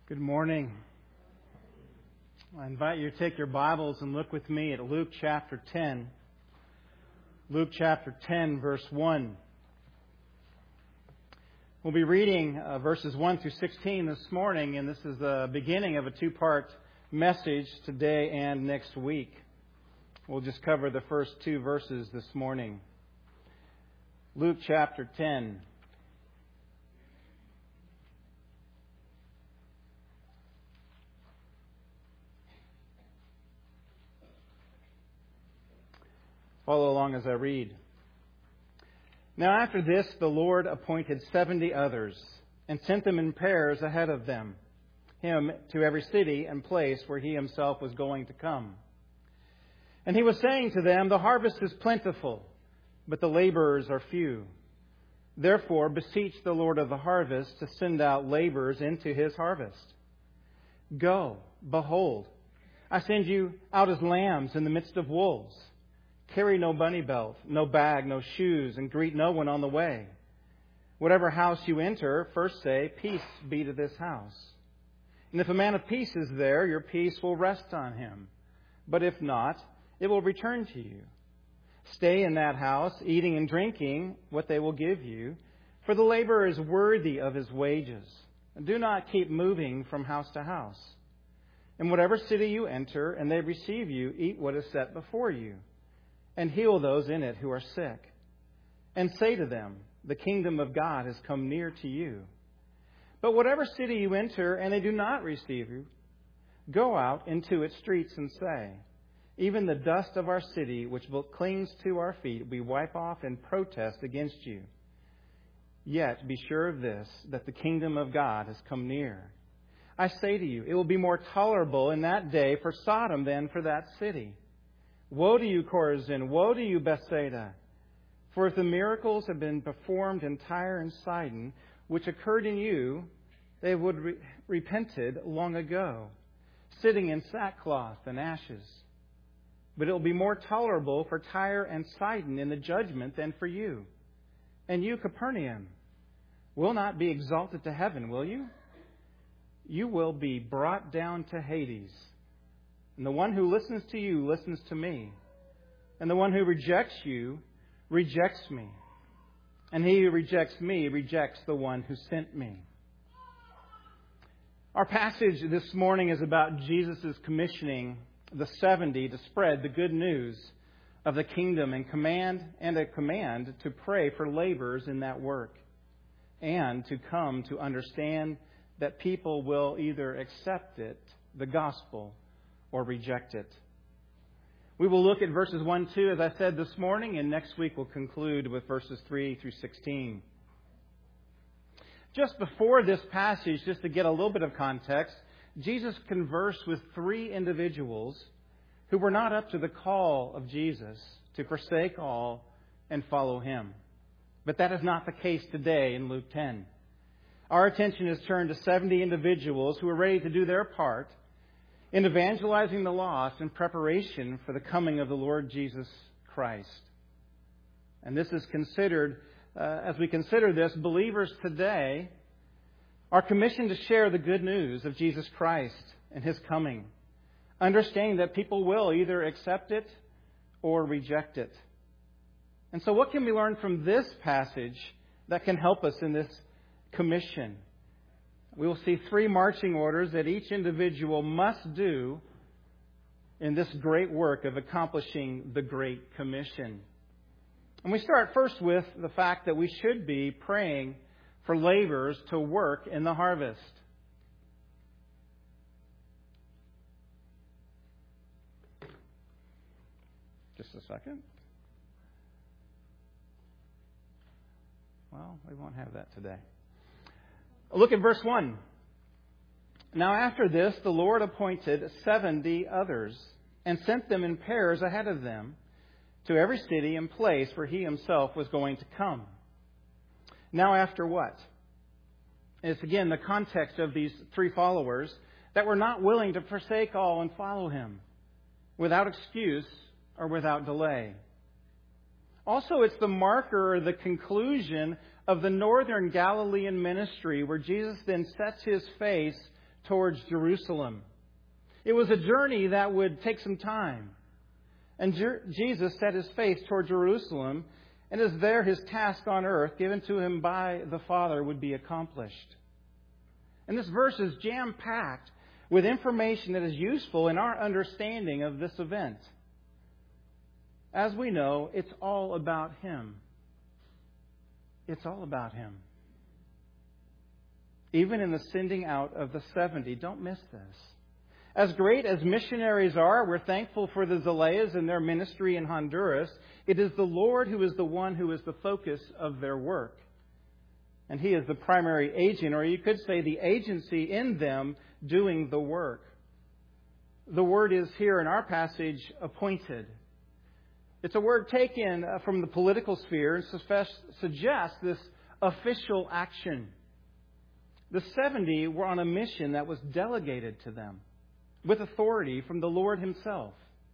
Good morning. I invite you to take your Bibles and look with me at Luke chapter 10. Luke chapter 10, verse 1. We'll be reading verses 1 through 16 this morning, and this is the beginning of a two-part message today and next week. We'll just cover the first two verses this morning. Luke chapter 10. Follow along as I read. Now after this, the Lord appointed 70 others and sent them in pairs ahead of him to every city and place where he himself was going to come. And he was saying to them, the harvest is plentiful, but the laborers are few. Therefore, beseech the Lord of the harvest to send out laborers into his harvest. Go, behold, I send you out as lambs in the midst of wolves. Carry no money belt, no bag, no shoes, and greet no one on the way. Whatever house you enter, first say, peace be to this house. And if a man of peace is there, your peace will rest on him. But if not, it will return to you. Stay in that house, eating and drinking what they will give you, for the laborer is worthy of his wages. And do not keep moving from house to house. In whatever city you enter, and they receive you, eat what is set before you. And heal those in it who are sick. And say to them, the kingdom of God has come near to you. But whatever city you enter and they do not receive you, go out into its streets and say, even the dust of our city which clings to our feet we wipe off in protest against you. Yet be sure of this, that the kingdom of God has come near. I say to you, it will be more tolerable in that day for Sodom than for that city. Woe to you, Chorazin! Woe to you, Bethsaida! For if the miracles had been performed in Tyre and Sidon, which occurred in you, they would repented long ago, sitting in sackcloth and ashes. But it will be more tolerable for Tyre and Sidon in the judgment than for you. And you, Capernaum, will not be exalted to heaven, will you? You will be brought down to Hades. And the one who listens to you listens to me. And the one who rejects you rejects me. And he who rejects me rejects the one who sent me. Our passage this morning is about Jesus' commissioning the 70 to spread the good news of the kingdom and a command to pray for laborers in that work. And to come to understand that people will either accept it, the gospel, or reject it. We will look at verses 1, 2, as I said this morning, and next week we'll conclude with verses 3 through 16. Just before this passage, just to get a little bit of context, Jesus conversed with three individuals who were not up to the call of Jesus to forsake all and follow Him. But that is not the case today in Luke 10. Our attention is turned to 70 individuals who are ready to do their part in evangelizing the lost in preparation for the coming of the Lord Jesus Christ. And this is considered, as we consider this, believers today are commissioned to share the good news of Jesus Christ and His coming, understanding that people will either accept it or reject it. And so what can we learn from this passage that can help us in this commission? We will see three marching orders that each individual must do in this great work of accomplishing the Great Commission. And we start first with the fact that we should be praying for laborers to work in the harvest. Just a second. Well, we won't have that today. Look at verse 1. Now after this, the Lord appointed 70 others and sent them in pairs ahead of them to every city and place where He Himself was going to come. Now after what? It's again the context of these three followers that were not willing to forsake all and follow Him without excuse or without delay. Also, it's the marker or the conclusion of the northern Galilean ministry where Jesus then sets His face towards Jerusalem. It was a journey that would take some time. And Jesus set his face toward Jerusalem, and as there his task on earth, given to him by the Father, would be accomplished. And this verse is jam-packed with information that is useful in our understanding of this event. As we know, it's all about him. It's all about him. Even in the sending out of the 70, don't miss this. As great as missionaries are, we're thankful for the Zelayas and their ministry in Honduras. It is the Lord who is the one who is the focus of their work. And He is the primary agent, or you could say the agency in them doing the work. The word is here in our passage, appointed. It's a word taken from the political sphere and suggests this official action. The 70 were on a mission that was delegated to them with authority from the Lord Himself.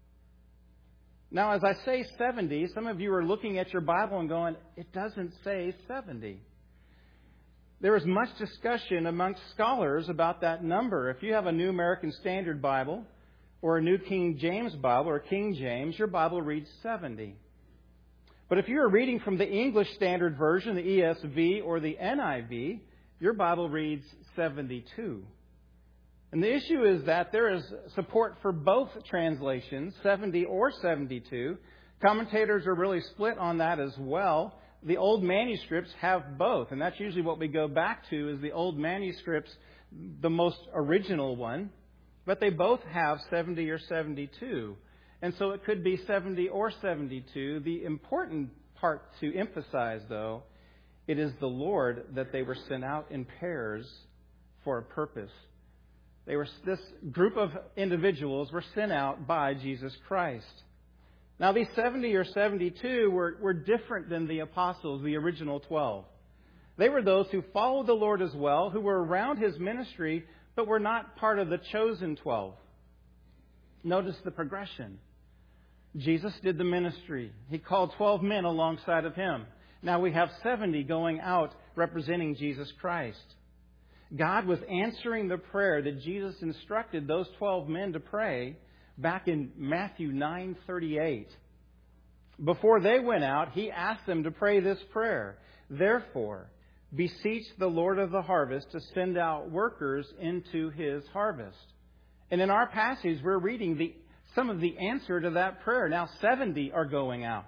Now, as I say 70, some of you are looking at your Bible and going, it doesn't say 70. There is much discussion amongst scholars about that number. If you have a New American Standard Bible or a New King James Bible or King James, your Bible reads 70. But if you're reading from the English Standard Version, the ESV or the NIV, your Bible reads 72. And the issue is that there is support for both translations, 70 or 72. Commentators are really split on that as well. The old manuscripts have both, and that's usually what we go back to is the old manuscripts, the most original one. But they both have 70 or 72. And so it could be 70 or 72. The important part to emphasize, though, it is the Lord that they were sent out in pairs for a purpose. This group of individuals were sent out by Jesus Christ. Now, these 70 or 72 were different than the apostles, the original 12. They were those who followed the Lord as well, who were around His ministry, but were not part of the chosen 12. Notice the progression. Jesus did the ministry. He called 12 men alongside of Him. Now we have 70 going out representing Jesus Christ. God was answering the prayer that Jesus instructed those 12 men to pray back in Matthew 9:38. Before they went out, He asked them to pray this prayer. Therefore, beseech the Lord of the harvest to send out workers into His harvest. And in our passage, we're reading some of the answer to that prayer. Now 70 are going out.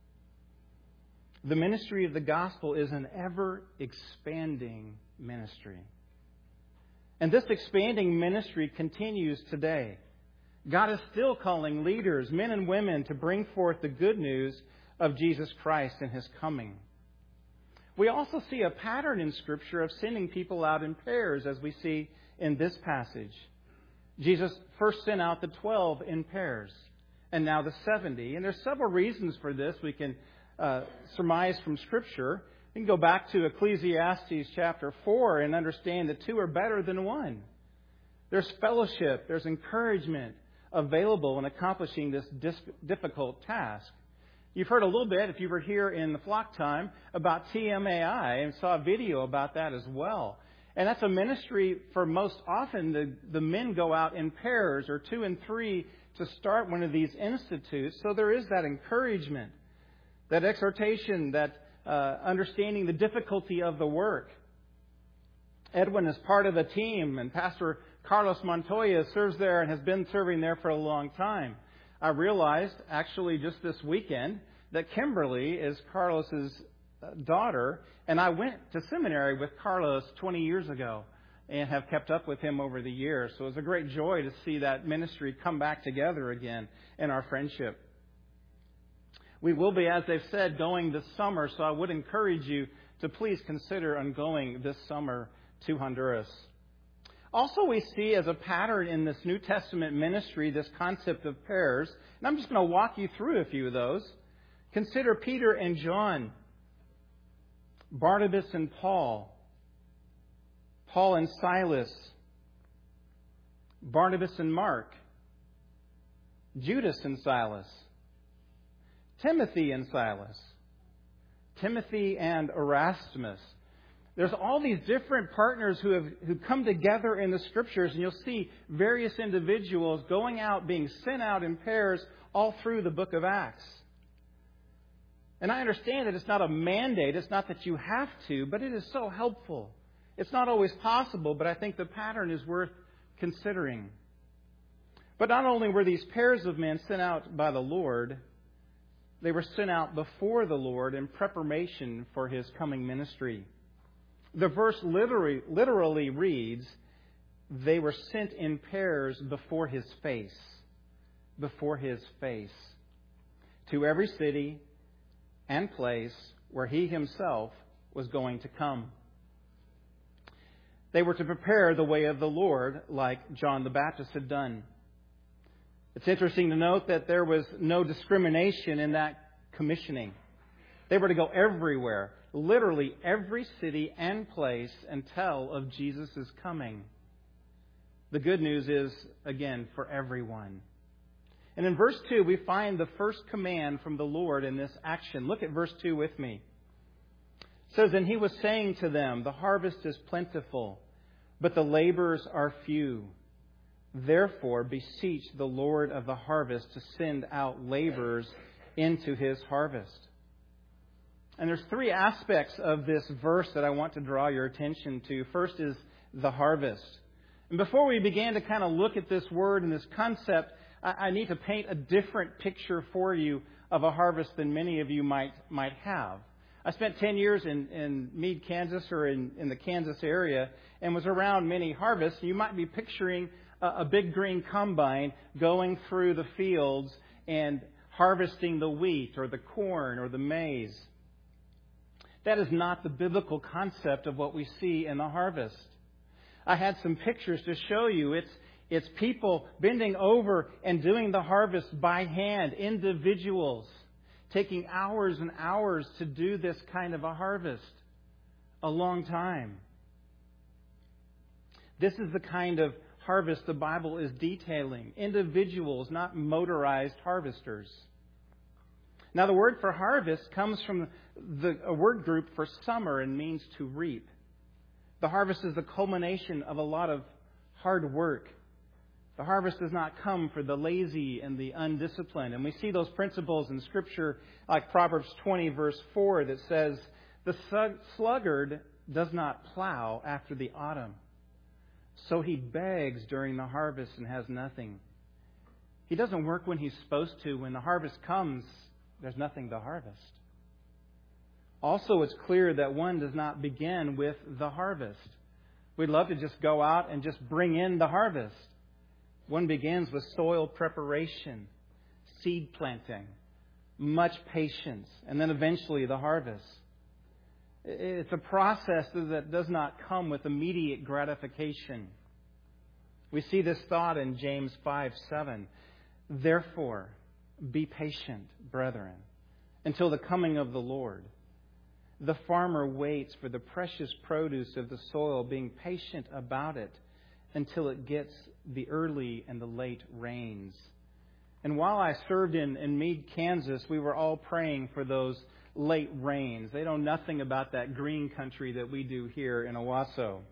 The ministry of the gospel is an ever-expanding ministry. And this expanding ministry continues today. God is still calling leaders, men and women, to bring forth the good news of Jesus Christ and His coming. We also see a pattern in Scripture of sending people out in pairs, as we see in this passage. Jesus first sent out the 12 in pairs, and now the 70. And there's several reasons for this we can surmise from Scripture. We can go back to Ecclesiastes chapter 4 and understand that two are better than one. There's fellowship, there's encouragement available in accomplishing this difficult task. You've heard a little bit, if you were here in the flock time, about TMAI and saw a video about that as well. And that's a ministry for most often the men go out in pairs or 2 and 3 to start one of these institutes. So there is that encouragement, that exhortation, that understanding the difficulty of the work. Edwin is part of the team, and Pastor Carlos Montoya serves there and has been serving there for a long time. I realized, actually just this weekend, that Kimberly is Carlos's daughter, and I went to seminary with Carlos 20 years ago and have kept up with him over the years. So it was a great joy to see that ministry come back together again in our friendship. We will be, as they've said, going this summer, so I would encourage you to please consider on going this summer to Honduras. Also, we see as a pattern in this New Testament ministry this concept of pairs. And I'm just going to walk you through a few of those. Consider Peter and John, Barnabas and Paul, Paul and Silas, Barnabas and Mark, Judas and Silas, Timothy and Silas, Timothy and Erasmus. There's all these different partners who come together in the Scriptures, and you'll see various individuals going out, being sent out in pairs all through the book of Acts. And I understand that it's not a mandate, it's not that you have to, but it is so helpful. It's not always possible, but I think the pattern is worth considering. But not only were these pairs of men sent out by the Lord, they were sent out before the Lord in preparation for His coming ministry. The verse literally reads, they were sent in pairs before His face. Before His face. To every city and place where He Himself was going to come. They were to prepare the way of the Lord like John the Baptist had done. It's interesting to note that there was no discrimination in that commissioning. They were to go everywhere, literally every city and place, and tell of Jesus' coming. The good news is, again, for everyone. And in verse 2, we find the first command from the Lord in this action. Look at verse 2 with me. It says, and He was saying to them, the harvest is plentiful, but the laborers are few. Therefore, beseech the Lord of the harvest to send out laborers into His harvest. And there's three aspects of this verse that I want to draw your attention to. First is the harvest. And before we begin to kind of look at this word and this concept, I need to paint a different picture for you of a harvest than many of you might have. I spent 10 years in Meade, Kansas, or in the Kansas area, and was around many harvests. You might be picturing a big green combine going through the fields and harvesting the wheat or the corn or the maize. That is not the biblical concept of what we see in the harvest. I had some pictures to show you. It's people bending over and doing the harvest by hand, individuals, taking hours and hours to do this kind of a harvest. A long time. This is the kind of harvest the Bible is detailing. Individuals, not motorized harvesters. Now, the word for harvest comes from a word group for summer and means to reap. The harvest is the culmination of a lot of hard work. The harvest does not come for the lazy and the undisciplined. And we see those principles in Scripture like Proverbs 20, verse 4, that says, the sluggard does not plow after the autumn. So he begs during the harvest and has nothing. He doesn't work when he's supposed to. When the harvest comes, there's nothing to harvest. Also, it's clear that one does not begin with the harvest. We'd love to just go out and just bring in the harvest. One begins with soil preparation, seed planting, much patience, and then eventually the harvest. It's a process that does not come with immediate gratification. We see this thought in James 5:7. Therefore, be patient, brethren, until the coming of the Lord. The farmer waits for the precious produce of the soil, being patient about it until it gets the early and the late rains. And while I served in Meade, Kansas, we were all praying for those late rains. They know nothing about that green country that we do here in Owasso.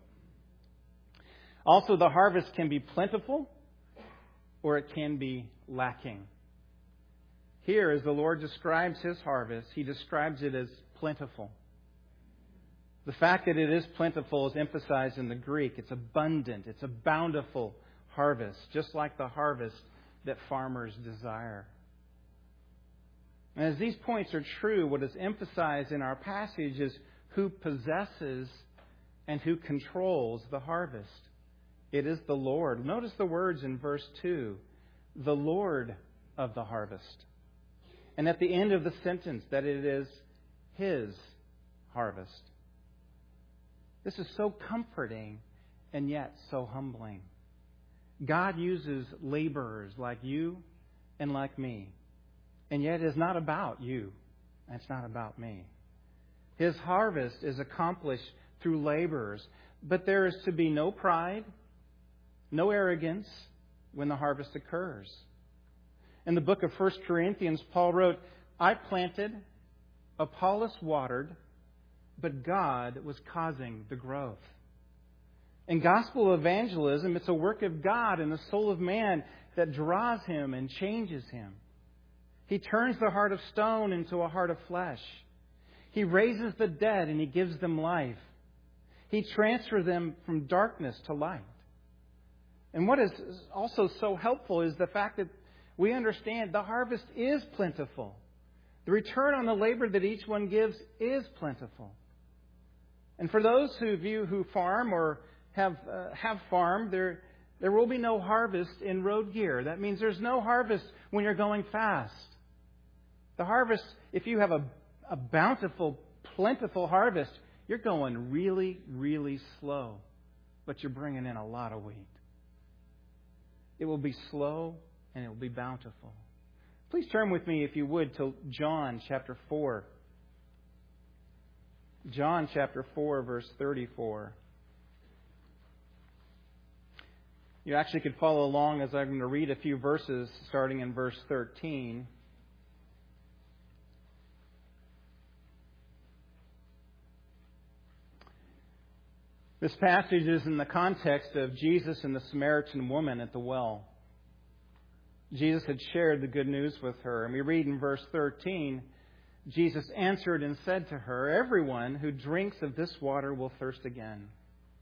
Also, the harvest can be plentiful or it can be lacking. Here, as the Lord describes His harvest, He describes it as plentiful. The fact that it is plentiful is emphasized in the Greek. It's abundant. It's a bountiful harvest, just like the harvest that farmers desire. And as these points are true, what is emphasized in our passage is who possesses and who controls the harvest. It is the Lord. Notice the words in verse 2. The Lord of the harvest. And at the end of the sentence, that it is His harvest. This is so comforting and yet so humbling. God uses laborers like you and like me. And yet it is not about you. And it's not about me. His harvest is accomplished through laborers. But there is to be no pride, no arrogance when the harvest occurs. In the book of 1 Corinthians, Paul wrote, I planted, Apollos watered, but God was causing the growth. In gospel evangelism, it's a work of God in the soul of man that draws him and changes him. He turns the heart of stone into a heart of flesh. He raises the dead and He gives them life. He transfers them from darkness to light. And what is also so helpful is the fact that we understand the harvest is plentiful. The return on the labor that each one gives is plentiful. And for those of you who farm or have farmed, there will be no harvest in road gear. That means there's no harvest when you're going fast. The harvest, if you have a bountiful, plentiful harvest, you're going really, really slow, but you're bringing in a lot of wheat. It will be slow and it will be bountiful. Please turn with me, if you would, to John chapter 4. John chapter 4, verse 34. You actually could follow along as I'm going to read a few verses starting in verse 13. This passage is in the context of Jesus and the Samaritan woman at the well. Jesus had shared the good news with her. And we read in verse 13, Jesus answered and said to her, "Everyone who drinks of this water will thirst again.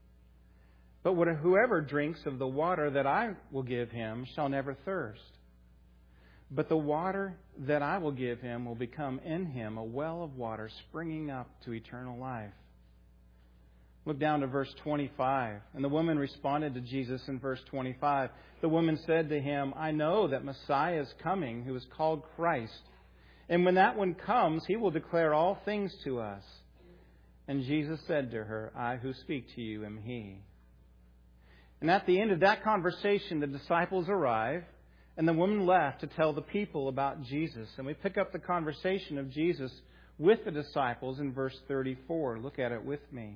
But whoever drinks of the water that I will give him shall never thirst. But the water that I will give him will become in him a well of water springing up to eternal life." Look down to verse 25. And the woman responded to Jesus in verse 25. The woman said to him, "I know that Messiah is coming, who is called Christ. And when that one comes, He will declare all things to us." And Jesus said to her, "I who speak to you am He." And at the end of that conversation, the disciples arrive, and the woman left to tell the people about Jesus. And we pick up the conversation of Jesus with the disciples in verse 34. Look at it with me.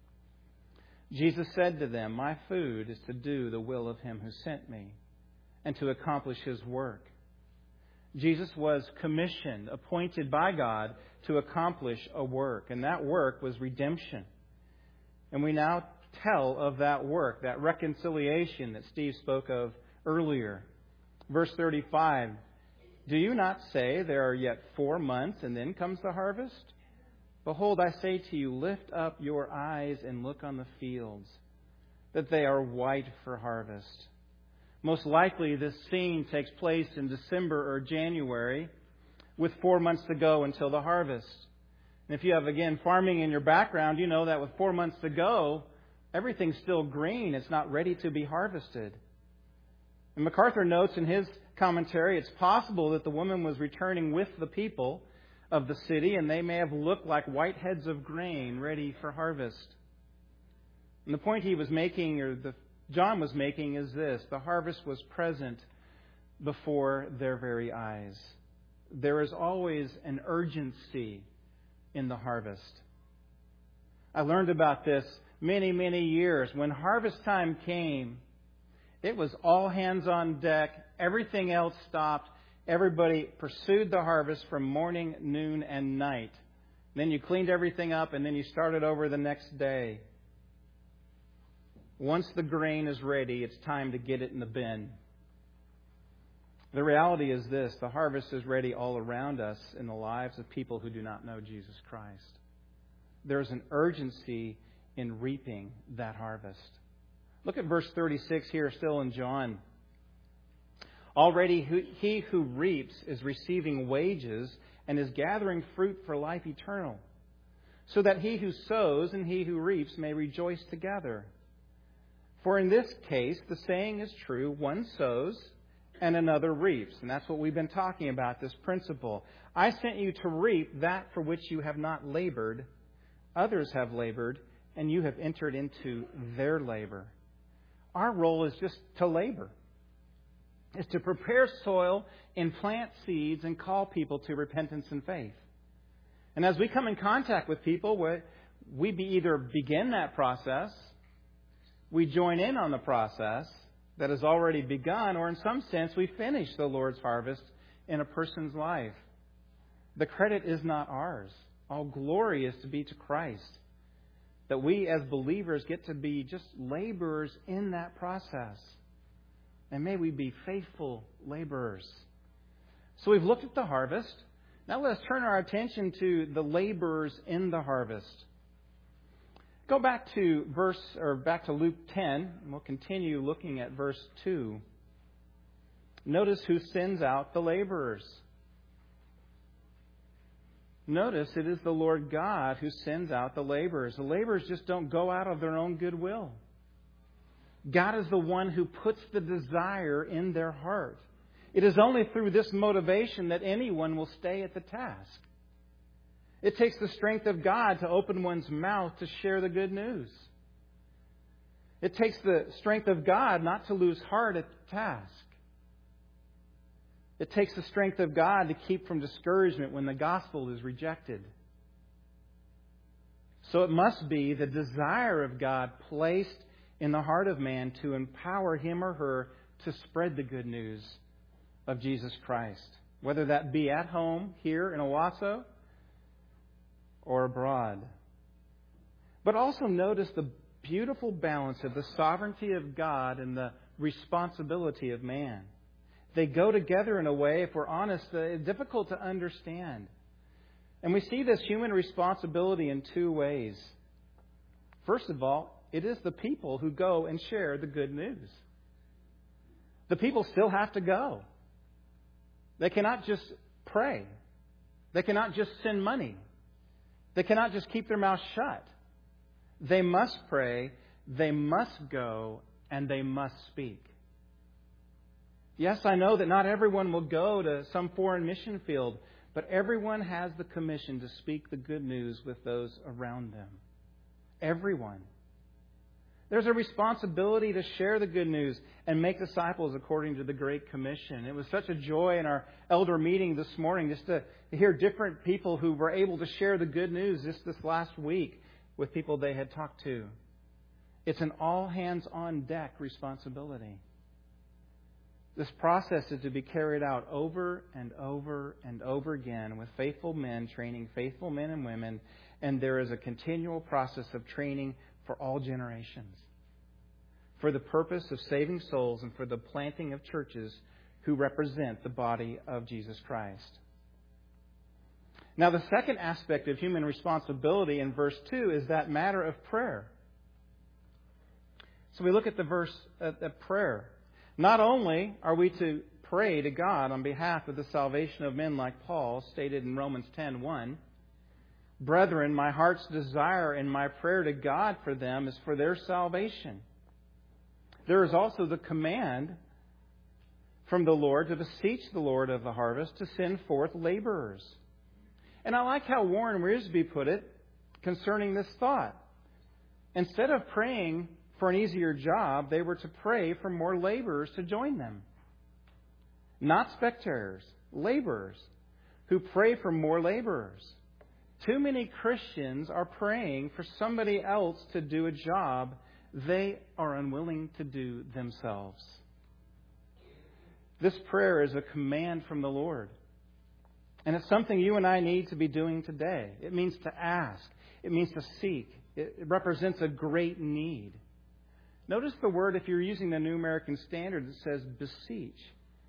Jesus said to them, "My food is to do the will of Him who sent me and to accomplish His work." Jesus was commissioned, appointed by God to accomplish a work, and that work was redemption. And we now tell of that work, that reconciliation that Steve spoke of earlier. Verse 35, "Do you not say there are yet 4 months and then comes the harvest? Behold, I say to you, lift up your eyes and look on the fields, that they are white for harvest." Most likely this scene takes place in December or January, with 4 months to go until the harvest. And if you have, again, farming in your background, you know that with 4 months to go, everything's still green. It's not ready to be harvested. And MacArthur notes in his commentary, it's possible that the woman was returning with the people of the city, and they may have looked like white heads of grain ready for harvest. And the point he was making, John was making, is this: the harvest was present before their very eyes. There is always an urgency in the harvest. I learned about this many, many years. When harvest time came, it was all hands on deck. Everything else stopped. Everybody pursued the harvest from morning, noon, and night. Then you cleaned everything up, and then you started over the next day. Once the grain is ready, it's time to get it in the bin. The reality is this: the harvest is ready all around us in the lives of people who do not know Jesus Christ. There's an urgency in reaping that harvest. Look at verse 36 here, still in John. "Already he who reaps is receiving wages and is gathering fruit for life eternal, so that he who sows and he who reaps may rejoice together. For in this case, the saying is true, one sows and another reaps." And that's what we've been talking about, this principle. "I sent you to reap that for which you have not labored. Others have labored, and you have entered into their labor." Our role is just to labor. Is to prepare soil and plant seeds and call people to repentance and faith. And as we come in contact with people, we either begin that process, we join in on the process that has already begun, or in some sense, we finish the Lord's harvest in a person's life. The credit is not ours. All glory is to be to Christ. That we as believers get to be just laborers in that process. And may we be faithful laborers. So we've looked at the harvest. Now let's turn our attention to the laborers in the harvest. Go back to Luke 10, and we'll continue looking at verse 2. Notice who sends out the laborers. Notice it is the Lord God who sends out the laborers. The laborers just don't go out of their own goodwill. God is the one who puts the desire in their heart. It is only through this motivation that anyone will stay at the task. It takes the strength of God to open one's mouth to share the good news. It takes the strength of God not to lose heart at the task. It takes the strength of God to keep from discouragement when the gospel is rejected. So it must be the desire of God placed in the heart of man to empower him or her to spread the good news of Jesus Christ, whether that be at home here in Owasso or abroad. But also notice the beautiful balance of the sovereignty of God and the responsibility of man. They go together in a way, if we're honest, difficult to understand. And we see this human responsibility in two ways. First of all, it is the people who go and share the good news. The people still have to go. They cannot just pray. They cannot just send money. They cannot just keep their mouth shut. They must pray, they must go, and they must speak. Yes, I know that not everyone will go to some foreign mission field, but everyone has the commission to speak the good news with those around them. Everyone. There's a responsibility to share the good news and make disciples according to the Great Commission. It was such a joy in our elder meeting this morning just to hear different people who were able to share the good news just this last week with people they had talked to. It's an all-hands-on-deck responsibility. This process is to be carried out over and over and over again with faithful men training faithful men and women, and there is a continual process of training for all generations, for the purpose of saving souls and for the planting of churches who represent the body of Jesus Christ. Now, the second aspect of human responsibility in verse 2 is that matter of prayer. So we look at the verse at prayer. Not only are we to pray to God on behalf of the salvation of men like Paul stated in Romans 10:1, "Brethren, my heart's desire and my prayer to God for them is for their salvation." There is also the command from the Lord to beseech the Lord of the harvest to send forth laborers. And I like how Warren Wiersbe put it concerning this thought. Instead of praying for an easier job, they were to pray for more laborers to join them. Not spectators, laborers who pray for more laborers. Too many Christians are praying for somebody else to do a job they are unwilling to do themselves. This prayer is a command from the Lord. And it's something you and I need to be doing today. It means to ask. It means to seek. It represents a great need. Notice the word, if you're using the New American Standard, it says beseech.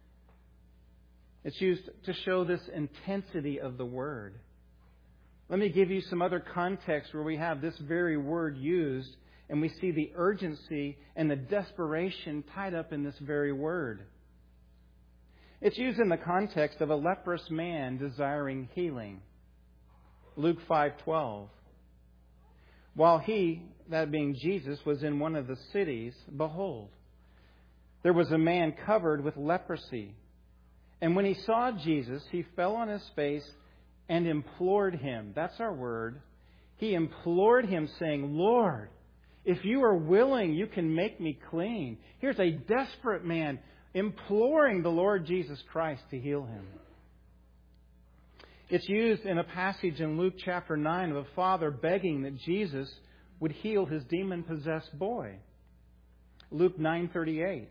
It's used to show this intensity of the word. Let me give you some other context where we have this very word used, and we see the urgency and the desperation tied up in this very word. It's used in the context of a leprous man desiring healing. Luke 5:12. While he, that being Jesus, was in one of the cities, behold, there was a man covered with leprosy. And when he saw Jesus, he fell on his face and implored him. That's our word. He implored him, saying, "Lord, if you are willing, you can make me clean." Here's a desperate man imploring the Lord Jesus Christ to heal him. It's used in a passage in Luke chapter 9 of a father begging that Jesus would heal his demon-possessed boy. Luke 9:38.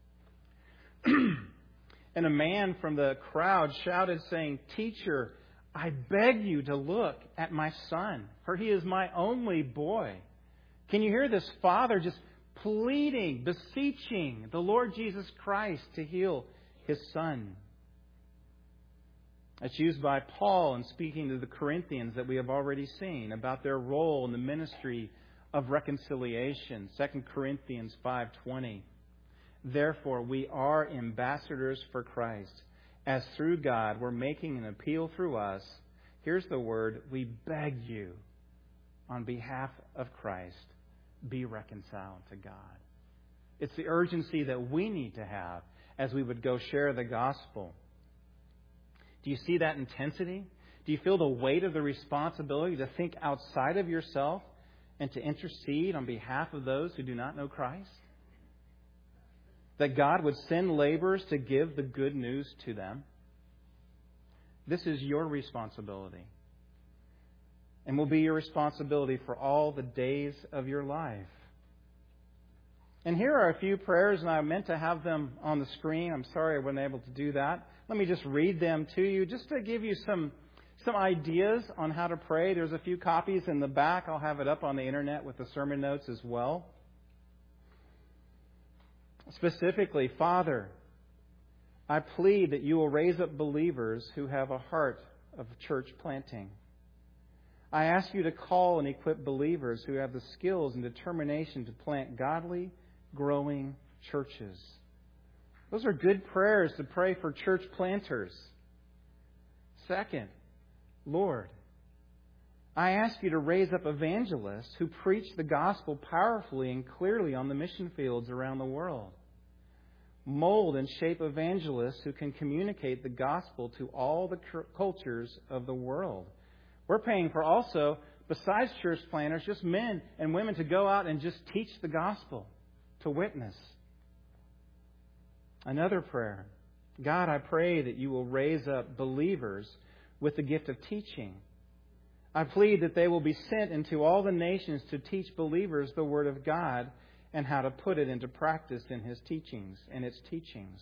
And a man from the crowd shouted, saying, "Teacher, I beg you to look at my son, for he is my only boy. Can you hear this father just pleading, beseeching the Lord Jesus Christ to heal his son? It's used by Paul in speaking to the Corinthians that we have already seen about their role in the ministry of reconciliation. 2 Corinthians 5:20. Therefore, we are ambassadors for Christ, as through God we're making an appeal through us. Here's the word: we beg you, on behalf of Christ, be reconciled to God. It's the urgency that we need to have as we would go share the gospel. Do you see that intensity? Do you feel the weight of the responsibility to think outside of yourself and to intercede on behalf of those who do not know Christ? That God would send laborers to give the good news to them? This is your responsibility, and will be your responsibility for all the days of your life. And here are a few prayers, and I meant to have them on the screen. I'm sorry I wasn't able to do that. Let me just read them to you, just to give you some ideas on how to pray. There's a few copies in the back. I'll have it up on the internet with the sermon notes as well. Specifically, Father, I plead that you will raise up believers who have a heart of church planting. I ask you to call and equip believers who have the skills and determination to plant godly, growing churches. Those are good prayers to pray for church planters. Second, Lord, I ask you to raise up evangelists who preach the gospel powerfully and clearly on the mission fields around the world. Mold and shape evangelists who can communicate the gospel to all the cultures of the world. We're praying for also, besides church planters, just men and women to go out and just teach the gospel, to witness. Another prayer. God, I pray that you will raise up believers with the gift of teaching. I plead that they will be sent into all the nations to teach believers the Word of God and how to put it into practice in His teachings and its teachings.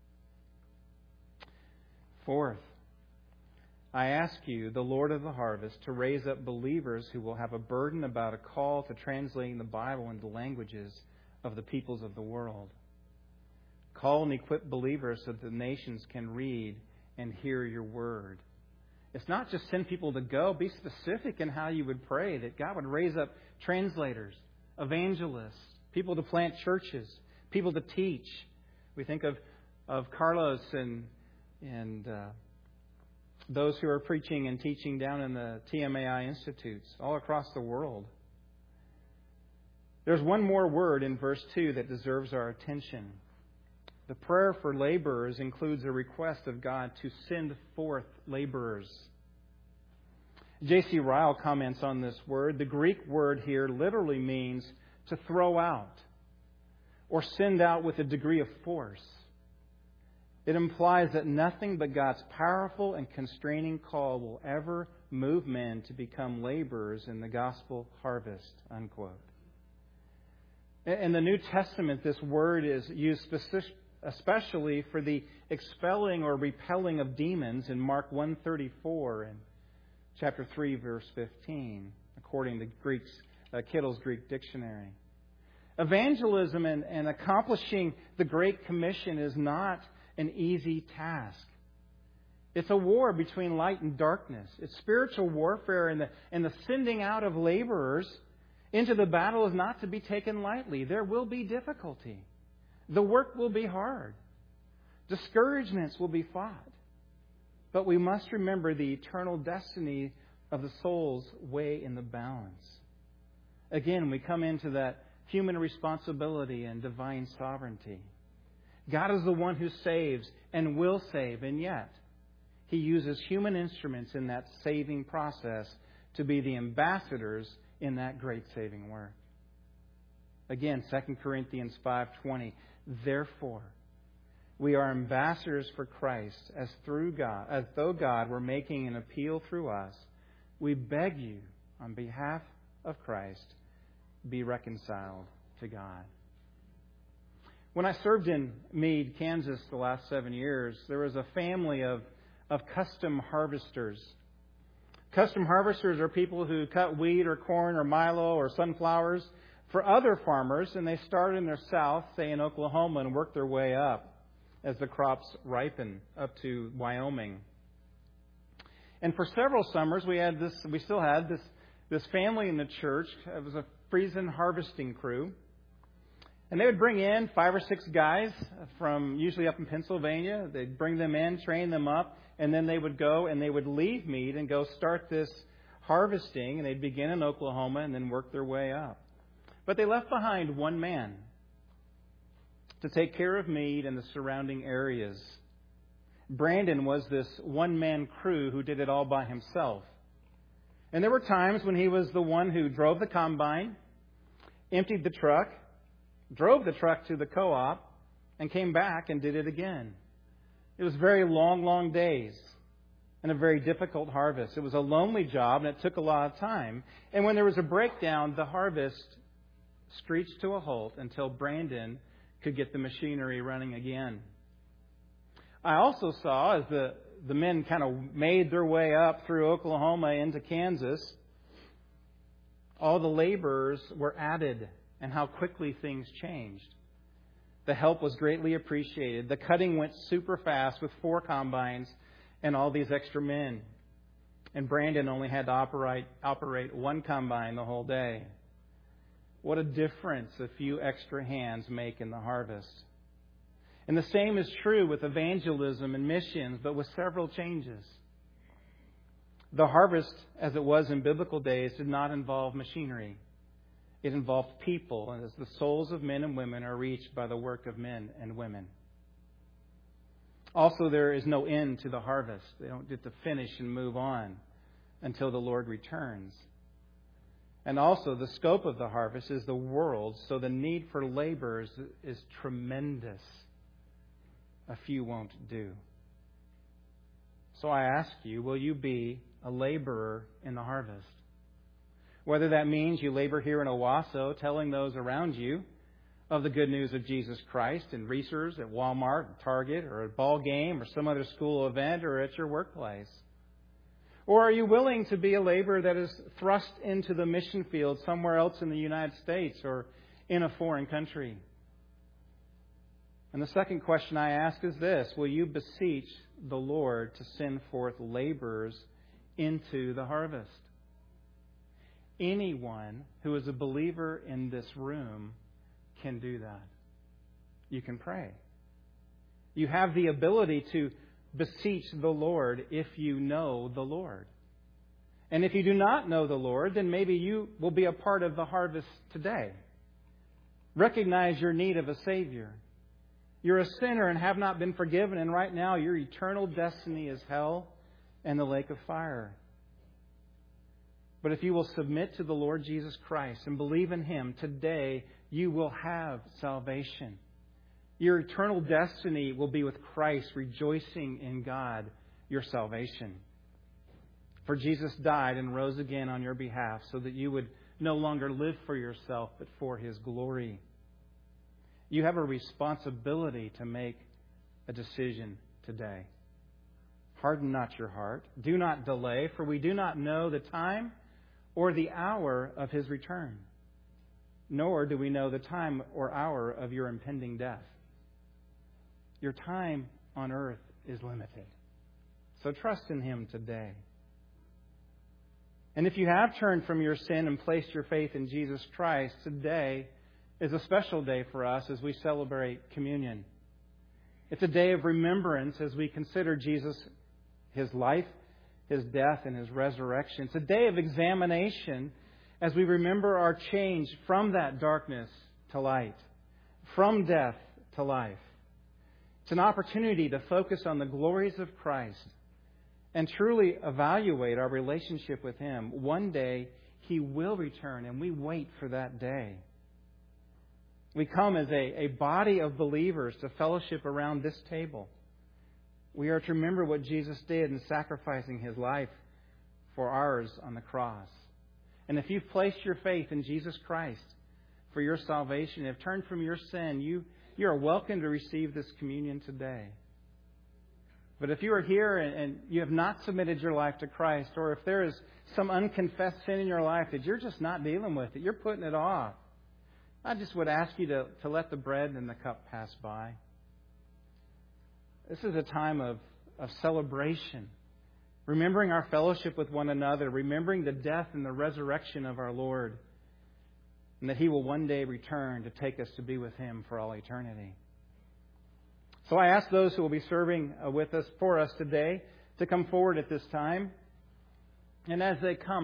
Fourth, I ask you, the Lord of the harvest, to raise up believers who will have a burden about a call to translating the Bible into languages of the peoples of the world. Call and equip believers so that the nations can read and hear your word. It's not just send people to go. Be specific in how you would pray, that God would raise up translators, evangelists, people to plant churches, people to teach. We think of Carlos and those who are preaching and teaching down in the TMAI institutes all across the world. There's one more word in verse 2 that deserves our attention. The prayer for laborers includes a request of God to send forth laborers. J.C. Ryle comments on this word. The Greek word here literally means to throw out or send out with a degree of force. It implies that nothing but God's powerful and constraining call will ever move men to become laborers in the gospel harvest, unquote. In the New Testament, this word is used especially for the expelling or repelling of demons in Mark 1:34 and chapter 3, verse 15, according to Kittle's Greek dictionary. Evangelism and accomplishing the Great Commission is not an easy task. It's a war between light and darkness. It's spiritual warfare, and the sending out of laborers into the battle is not to be taken lightly. There will be difficulty. The work will be hard. Discouragements will be fought. But we must remember the eternal destiny of the souls weigh in the balance. Again, we come into that human responsibility and divine sovereignty. God is the one who saves and will save, and yet He uses human instruments in that saving process to be the ambassadors in that great saving work. Again, 2 Corinthians 5:20. Therefore, we are ambassadors for Christ, as though God were making an appeal through us. We beg you, on behalf of Christ, be reconciled to God. When I served in Meade, Kansas the last 7 years, there was a family of custom harvesters Custom harvesters are people who cut wheat or corn or milo or sunflowers for other farmers, and they start in their south, say in Oklahoma, and work their way up as the crops ripen up to Wyoming. And for several summers, we still had this family in the church. It was a Friesen harvesting crew. And they would bring in 5 or 6 guys from usually up in Pennsylvania. They'd bring them in, train them up, and then they would go and they would leave Meade and go start this harvesting. And they'd begin in Oklahoma and then work their way up. But they left behind one man to take care of Meade and the surrounding areas. Brandon was this one-man crew who did it all by himself. And there were times when he was the one who drove the combine, emptied the truck, drove the truck to the co-op, and came back and did it again. It was very long, long days and a very difficult harvest. It was a lonely job, and it took a lot of time. And when there was a breakdown, the harvest screeched to a halt until Brandon could get the machinery running again. I also saw, as the men kind of made their way up through Oklahoma into Kansas, all the laborers were added and how quickly things changed. The help was greatly appreciated. The cutting went super fast with 4 combines and all these extra men. And Brandon only had to operate 1 combine the whole day. What a difference a few extra hands make in the harvest. And the same is true with evangelism and missions, but with several changes. The harvest, as it was in biblical days, did not involve machinery. It involved people, and as the souls of men and women are reached by the work of men and women. Also, there is no end to the harvest. They don't get to finish and move on until the Lord returns. And also, the scope of the harvest is the world, so the need for laborers is tremendous. A few won't do. So I ask you, will you be a laborer in the harvest? Whether that means you labor here in Owasso, telling those around you of the good news of Jesus Christ in Reese's, at Walmart, Target, or a ball game, or some other school event, or at your workplace. Or are you willing to be a laborer that is thrust into the mission field somewhere else in the United States or in a foreign country? And the second question I ask is this: will you beseech the Lord to send forth laborers into the harvest? Anyone who is a believer in this room can do that. You can pray. You have the ability to beseech the Lord if you know the Lord. And if you do not know the Lord, then maybe you will be a part of the harvest today. Recognize your need of a Savior. You're a sinner and have not been forgiven, and right now your eternal destiny is hell and the lake of fire. But if you will submit to the Lord Jesus Christ and believe in Him, today you will have salvation. Your eternal destiny will be with Christ, rejoicing in God, your salvation. For Jesus died and rose again on your behalf so that you would no longer live for yourself, but for His glory. You have a responsibility to make a decision today. Harden not your heart. Do not delay, for we do not know the time or the hour of His return, nor do we know the time or hour of your impending death. Your time on earth is limited. So trust in Him today. And if you have turned from your sin and placed your faith in Jesus Christ, today is a special day for us as we celebrate communion. It's a day of remembrance as we consider Jesus, His life, His death, and His resurrection. It's a day of examination as we remember our change from that darkness to light, from death to life. It's an opportunity to focus on the glories of Christ and truly evaluate our relationship with Him. One day He will return, and we wait for that day. We come as a body of believers to fellowship around this table. We are to remember what Jesus did in sacrificing His life for ours on the cross. And if you've placed your faith in Jesus Christ for your salvation, have turned from your sin, you are welcome to receive this communion today. But if you are here and you have not submitted your life to Christ, or if there is some unconfessed sin in your life that you're just not dealing with, that you're putting it off, I just would ask you to let the bread and the cup pass by. This is a time of celebration, remembering our fellowship with one another, remembering the death and the resurrection of our Lord, and that He will one day return to take us to be with Him for all eternity. So I ask those who will be serving with us for us today to come forward at this time. And as they come,